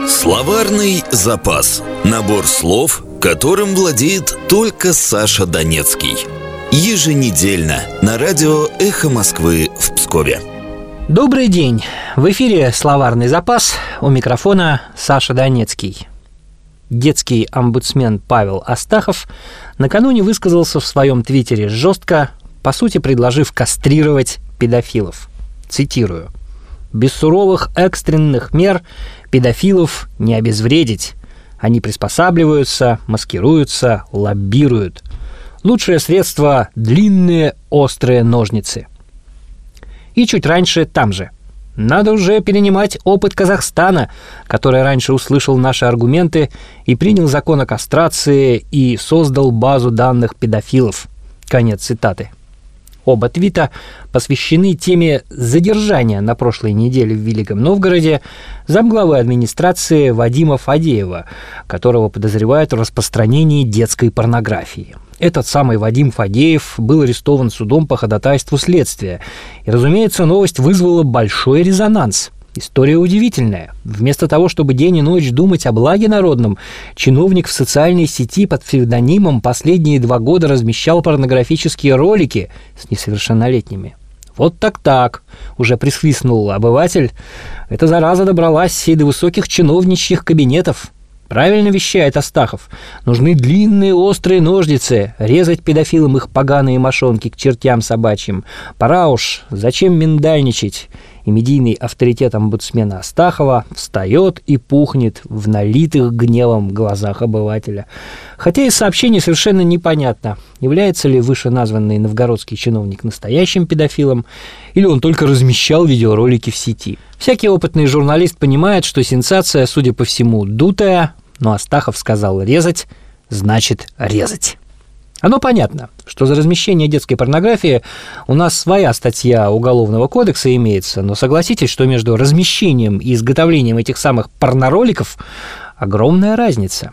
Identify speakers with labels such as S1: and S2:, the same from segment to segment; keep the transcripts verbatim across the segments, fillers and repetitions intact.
S1: Словарный запас. Набор слов, которым владеет только Саша Донецкий. Еженедельно на радио «Эхо Москвы» в Пскове.
S2: Добрый день! В эфире «Словарный запас», у микрофона Саша Донецкий. Детский омбудсмен Павел Астахов накануне высказался в своем твиттере жестко, по сути предложив кастрировать педофилов. Цитирую: «Без суровых экстренных мер педофилов не обезвредить. Они приспосабливаются, маскируются, лоббируют. Лучшее средство – длинные острые ножницы». И чуть раньше там же: «Надо уже перенимать опыт Казахстана, который раньше услышал наши аргументы и принял закон о кастрации и создал базу данных педофилов». Конец цитаты. Оба твита посвящены теме задержания на прошлой неделе в Великом Новгороде замглавы администрации Вадима Фадеева, которого подозревают в распространении детской порнографии. Этот самый Вадим Фадеев был арестован судом по ходатайству следствия. И, разумеется, новость вызвала большой резонанс. История удивительная. Вместо того, чтобы день и ночь думать о благе народном, чиновник в социальной сети под псевдонимом последние два года размещал порнографические ролики с несовершеннолетними. Вот так-так, уже присвистнул обыватель. Эта зараза добралась и до высоких чиновничьих кабинетов. Правильно вещает Астахов. Нужны длинные острые ножницы, резать педофилам их поганые мошонки к чертям собачьим. Пора уж, зачем миндальничать? И медийный авторитет омбудсмена Астахова встает и пухнет в налитых гневом глазах обывателя. Хотя из сообщения совершенно непонятно, является ли вышеназванный новгородский чиновник настоящим педофилом, или он только размещал видеоролики в сети. Всякий опытный журналист понимает, что сенсация, судя по всему, дутая, но Астахов сказал «резать», значит «резать». Оно понятно, что за размещение детской порнографии у нас своя статья Уголовного кодекса имеется, но согласитесь, что между размещением и изготовлением этих самых порнороликов огромная разница.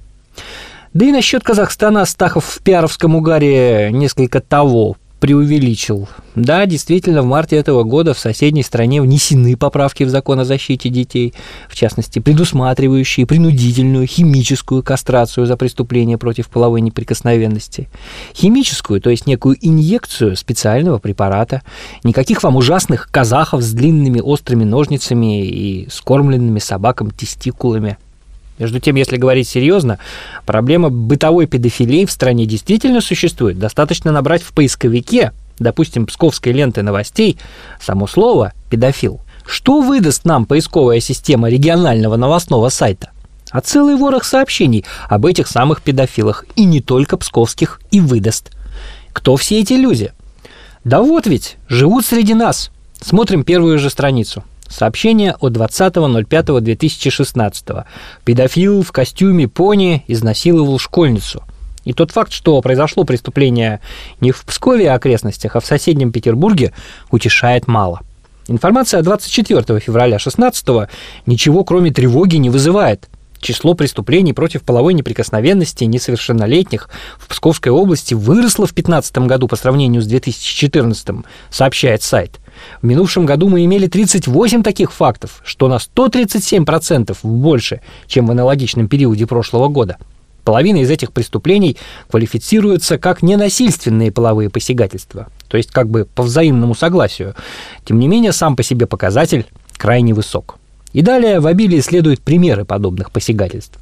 S2: Да и насчет Казахстана Астахов в пиаровском угаре несколько того преувеличил. Да, действительно, в марте этого года в соседней стране внесены поправки в закон о защите детей, в частности, предусматривающие принудительную химическую кастрацию за преступление против половой неприкосновенности. Химическую, то есть некую инъекцию специального препарата. Никаких вам ужасных казахов с длинными острыми ножницами и скормленными собакам тестикулами. Между тем, если говорить серьезно, проблема бытовой педофилии в стране действительно существует. Достаточно набрать в поисковике, допустим, псковской ленты новостей, само слово «педофил». Что выдаст нам поисковая система регионального новостного сайта? А целый ворох сообщений об этих самых педофилах, и не только псковских, и выдаст. Кто все эти люди? Да вот ведь, живут среди нас. Смотрим первую же страницу. Сообщение от двадцатого ноль пятого две тысячи шестнадцатого. Педофил в костюме пони изнасиловал школьницу. И тот факт, что произошло преступление не в Пскове и окрестностях, а в соседнем Петербурге, утешает мало. Информация от двадцать четвёртого февраля шестнадцатого ничего, кроме тревоги, не вызывает. Число преступлений против половой неприкосновенности несовершеннолетних в Псковской области выросло в две тысячи пятнадцатом году по сравнению с две тысячи четырнадцатым, сообщает сайт. В минувшем году мы имели тридцать восемь таких фактов, что на сто тридцать семь процентов больше, чем в аналогичном периоде прошлого года. Половина из этих преступлений квалифицируется как ненасильственные половые посягательства, то есть как бы по взаимному согласию. Тем не менее, сам по себе показатель крайне высок. И далее в обилии следуют примеры подобных посягательств.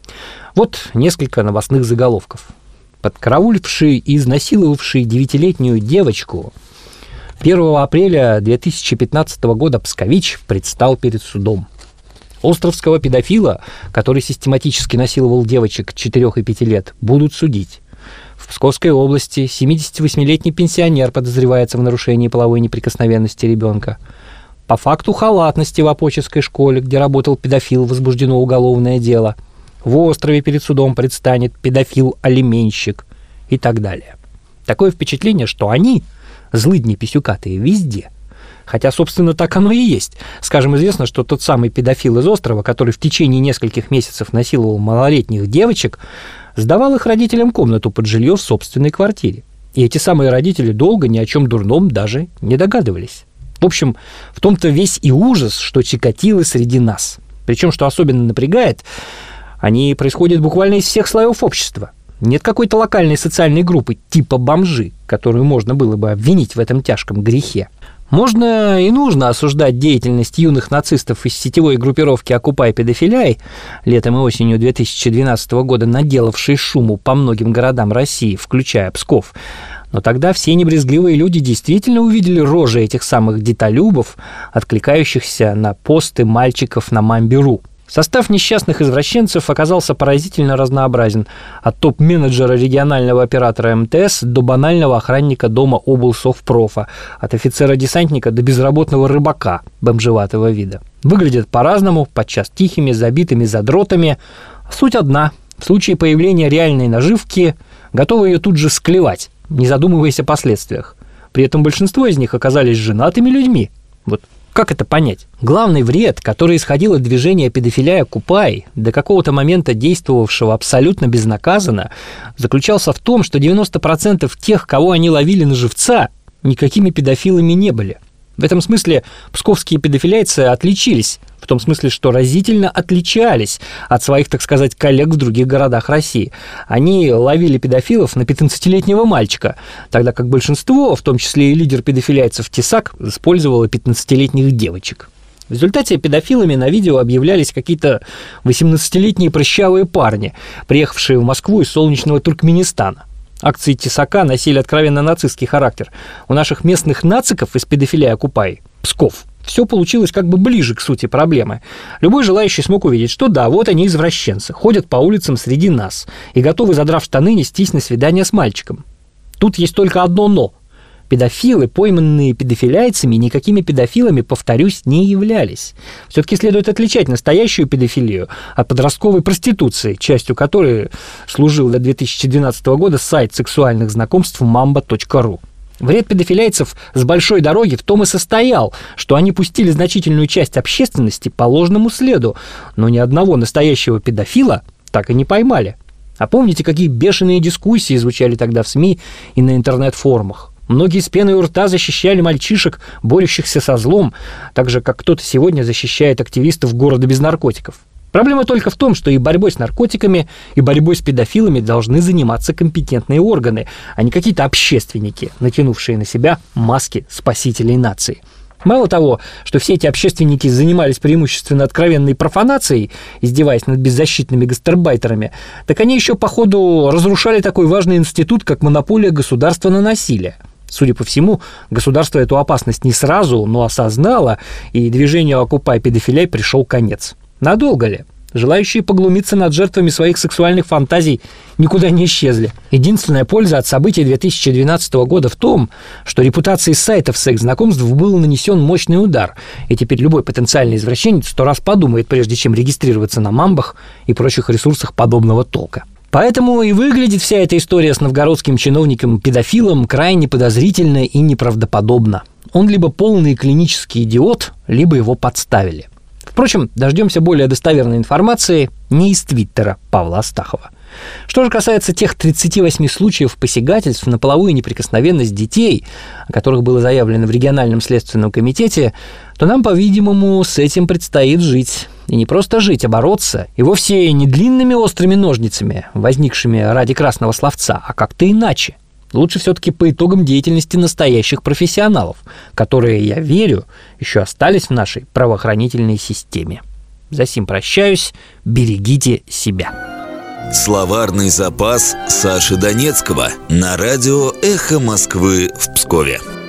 S2: Вот несколько новостных заголовков. Подкарауливший и изнасиловавший девятилетнюю девочку первого апреля две тысячи пятнадцатого года пскович предстал перед судом. Островского педофила, который систематически насиловал девочек четырёх и пяти лет, будут судить. В Псковской области семидесятивосьмилетний пенсионер подозревается в нарушении половой неприкосновенности ребенка. По факту халатности в Апоческой школе, где работал педофил, возбуждено уголовное дело. В Острове перед судом предстанет педофил-алименщик и так далее. Такое впечатление, что они, злыдни писюкатые, везде. Хотя, собственно, так оно и есть. Скажем, известно, что тот самый педофил из Острова, который в течение нескольких месяцев насиловал малолетних девочек, сдавал их родителям комнату под жилье в собственной квартире. И эти самые родители долго ни о чем дурном даже не догадывались. В общем, в том-то весь и ужас, что Чикатило среди нас. Причем, что особенно напрягает, они происходят буквально из всех слоев общества. Нет какой-то локальной социальной группы типа бомжи, которую можно было бы обвинить в этом тяжком грехе. Можно и нужно осуждать деятельность юных нацистов из сетевой группировки «Окупай педофиляй», летом и осенью две тысячи двенадцатого года наделавшей шуму по многим городам России, включая Псков. Но тогда все небрезгливые люди действительно увидели рожи этих самых детолюбов, откликающихся на посты мальчиков на Мамбе.ру. Состав несчастных извращенцев оказался поразительно разнообразен, от топ-менеджера регионального оператора эм тэ эс до банального охранника дома облсовпрофа, от офицера-десантника до безработного рыбака бомжеватого вида. Выглядят по-разному, подчас тихими, забитыми задротами. Суть одна. В случае появления реальной наживки готовы ее тут же склевать, не задумываясь о последствиях. При этом большинство из них оказались женатыми людьми. Вот как это понять? Главный вред, который исходил от движения педофиляй «Окупай», до какого-то момента действовавшего абсолютно безнаказанно, заключался в том, что девяносто процентов тех, кого они ловили на живца, никакими педофилами не были. В этом смысле псковские педофиляйцы отличились, в том смысле, что разительно отличались от своих, так сказать, коллег в других городах России. Они ловили педофилов на пятнадцатилетнего мальчика, тогда как большинство, в том числе и лидер педофиляйцев Тесак, использовало пятнадцатилетних девочек. В результате педофилами на видео объявлялись какие-то восемнадцатилетние прыщавые парни, приехавшие в Москву из солнечного Туркменистана. Акции Тесака носили откровенно нацистский характер. У наших местных нациков из педофиляй «Окупай» Псков все получилось как бы ближе к сути проблемы. Любой желающий смог увидеть, что да, вот они извращенцы, ходят по улицам среди нас и готовы, задрав штаны, нестись на свидание с мальчиком. Тут есть только одно «но». Педофилы, пойманные педофиляйцами, никакими педофилами, повторюсь, не являлись. Все-таки следует отличать настоящую педофилию от подростковой проституции, частью которой служил до две тысячи двенадцатого года сайт сексуальных знакомств мамба точка ру. Вред педофиляйцев с большой дороги в том и состоял, что они пустили значительную часть общественности по ложному следу, но ни одного настоящего педофила так и не поймали. А помните, какие бешеные дискуссии звучали тогда в СМИ и на интернет-форумах? Многие с пеной у рта защищали мальчишек, борющихся со злом, так же, как кто-то сегодня защищает активистов города без наркотиков. Проблема только в том, что и борьбой с наркотиками, и борьбой с педофилами должны заниматься компетентные органы, а не какие-то общественники, натянувшие на себя маски спасителей нации. Мало того, что все эти общественники занимались преимущественно откровенной профанацией, издеваясь над беззащитными гастарбайтерами, так они еще, походу, разрушали такой важный институт, как монополия государства на насилие. Судя по всему, государство эту опасность не сразу, но осознало, и движению «Окупай педофиляй» пришел конец. Надолго ли? Желающие поглумиться над жертвами своих сексуальных фантазий никуда не исчезли. Единственная польза от событий две тысячи двенадцатого года в том, что репутации сайтов секс-знакомств был нанесен мощный удар, и теперь любой потенциальный извращенец сто раз подумает, прежде чем регистрироваться на мамбах и прочих ресурсах подобного толка. Поэтому и выглядит вся эта история с новгородским чиновником-педофилом крайне подозрительно и неправдоподобно. Он либо полный клинический идиот, либо его подставили. Впрочем, дождемся более достоверной информации не из твиттера Павла Астахова. Что же касается тех тридцати восьми случаев посягательств на половую неприкосновенность детей, о которых было заявлено в региональном следственном комитете, то нам, по-видимому, с этим предстоит жить. И не просто жить, а бороться. И вовсе не длинными острыми ножницами, возникшими ради красного словца, а как-то иначе. Лучше все-таки по итогам деятельности настоящих профессионалов, которые, я верю, еще остались в нашей правоохранительной системе. Засим прощаюсь, берегите себя.
S1: Словарный запас Саши Донецкого на радио «Эхо Москвы» в Пскове.